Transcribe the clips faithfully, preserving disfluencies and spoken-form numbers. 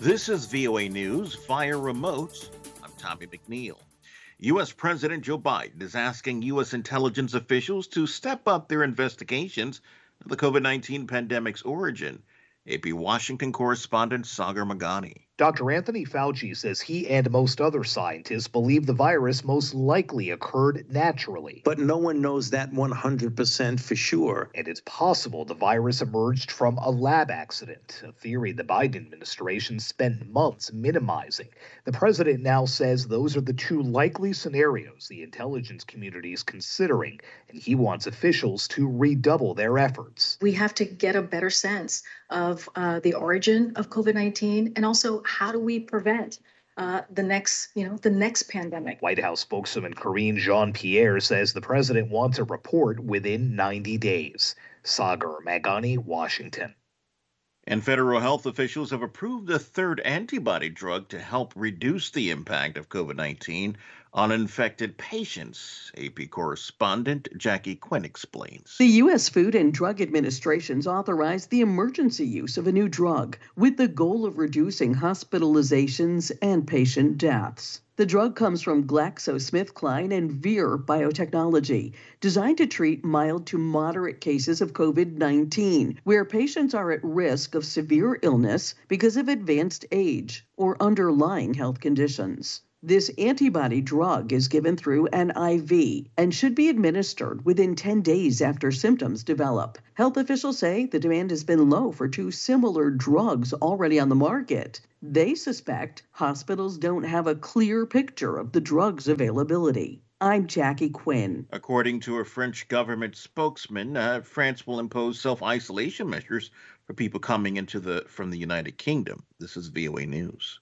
This is V O A News via remote. I'm Tommy McNeil. U S. President Joe Biden is asking U S intelligence officials to step up their investigations of the COVID nineteen pandemic's origin. A P Washington correspondent Sagar Magani. Doctor Anthony Fauci says he and most other scientists believe the virus most likely occurred naturally. But no one knows that one hundred percent for sure. And it's possible the virus emerged from a lab accident, a theory the Biden administration spent months minimizing. The president now says those are the two likely scenarios the intelligence community is considering, and he wants officials to redouble their efforts. We have to get a better sense of uh, the origin of COVID nineteen, and also how do we prevent uh, the next, you know, the next pandemic. White House spokeswoman Karine Jean-Pierre says the president wants a report within ninety days. Sagar Magani, Washington. And federal health officials have approved a third antibody drug to help reduce the impact of COVID nineteen on infected patients. A P correspondent Jackie Quinn explains. The U S. Food and Drug Administration's authorized the emergency use of a new drug with the goal of reducing hospitalizations and patient deaths. The drug comes from GlaxoSmithKline and Vir Biotechnology, designed to treat mild to moderate cases of COVID nineteen, where patients are at risk of severe illness because of advanced age or underlying health conditions. This antibody drug is given through an I V and should be administered within ten days after symptoms develop. Health officials say the demand has been low for two similar drugs already on the market. They suspect hospitals don't have a clear picture of the drug's availability. I'm Jackie Quinn. According to a French government spokesman, uh, France will impose self-isolation measures for people coming into the from the United Kingdom. This is V O A News.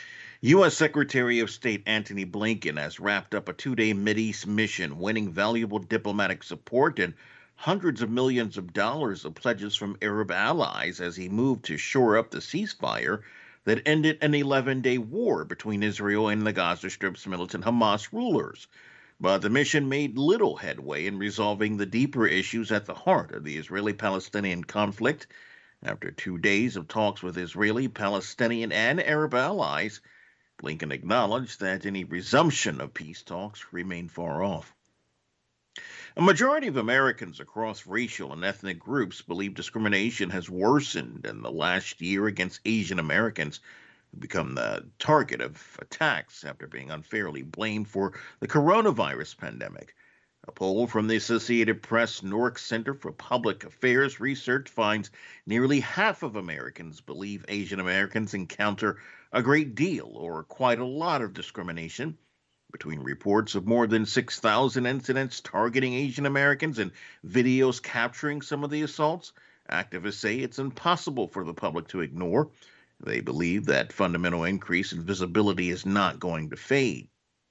U S. Secretary of State Antony Blinken has wrapped up a two-day Mideast mission, winning valuable diplomatic support and hundreds of millions of dollars of pledges from Arab allies as he moved to shore up the ceasefire that ended an eleven-day war between Israel and the Gaza Strip's militant Hamas rulers. But the mission made little headway in resolving the deeper issues at the heart of the Israeli-Palestinian conflict. After two days of talks with Israeli, Palestinian, and Arab allies, Blinken acknowledged that any resumption of peace talks remain far off. A majority of Americans across racial and ethnic groups believe discrimination has worsened in the last year against Asian Americans, who become the target of attacks after being unfairly blamed for the coronavirus pandemic. A poll from the Associated Press Newark Center for Public Affairs Research finds nearly half of Americans believe Asian Americans encounter a great deal or quite a lot of discrimination. Between reports of more than six thousand incidents targeting Asian Americans and videos capturing some of the assaults, activists say it's impossible for the public to ignore. They believe that fundamental increase in visibility is not going to fade.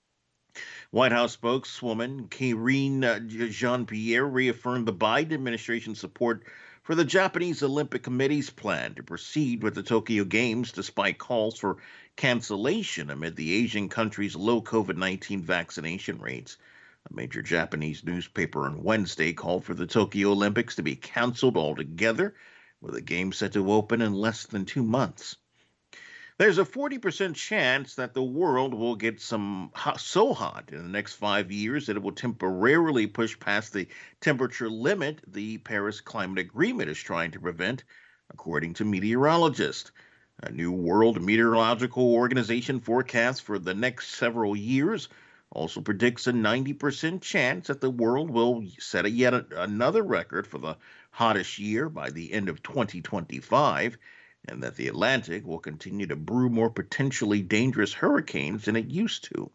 White House spokeswoman Karine Jean-Pierre reaffirmed the Biden administration's support for the Japanese Olympic Committee's plan to proceed with the Tokyo Games despite calls for cancellation amid the Asian country's low COVID nineteen vaccination rates. A major Japanese newspaper on Wednesday called for the Tokyo Olympics to be canceled altogether, with the Games set to open in less than two months. There's a forty percent chance that the world will get some hot, so hot in the next five years that it will temporarily push past the temperature limit the Paris Climate Agreement is trying to prevent, according to meteorologists. A new World Meteorological Organization forecast for the next several years also predicts a ninety percent chance that the world will set a yet another record for the hottest year by the end of twenty twenty-five. And that the Atlantic will continue to brew more potentially dangerous hurricanes than it used to.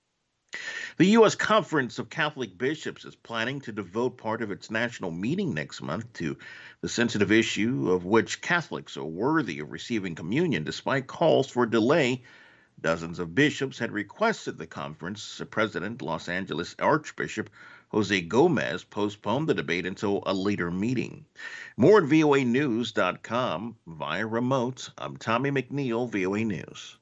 The U S. Conference of Catholic Bishops is planning to devote part of its national meeting next month to the sensitive issue of which Catholics are worthy of receiving communion, despite calls for delay. Dozens of bishops had requested the conference. President Los Angeles Archbishop Jose Gomez postponed the debate until a later meeting. More at V O A news dot com via remote. I'm Tommy McNeil, V O A News.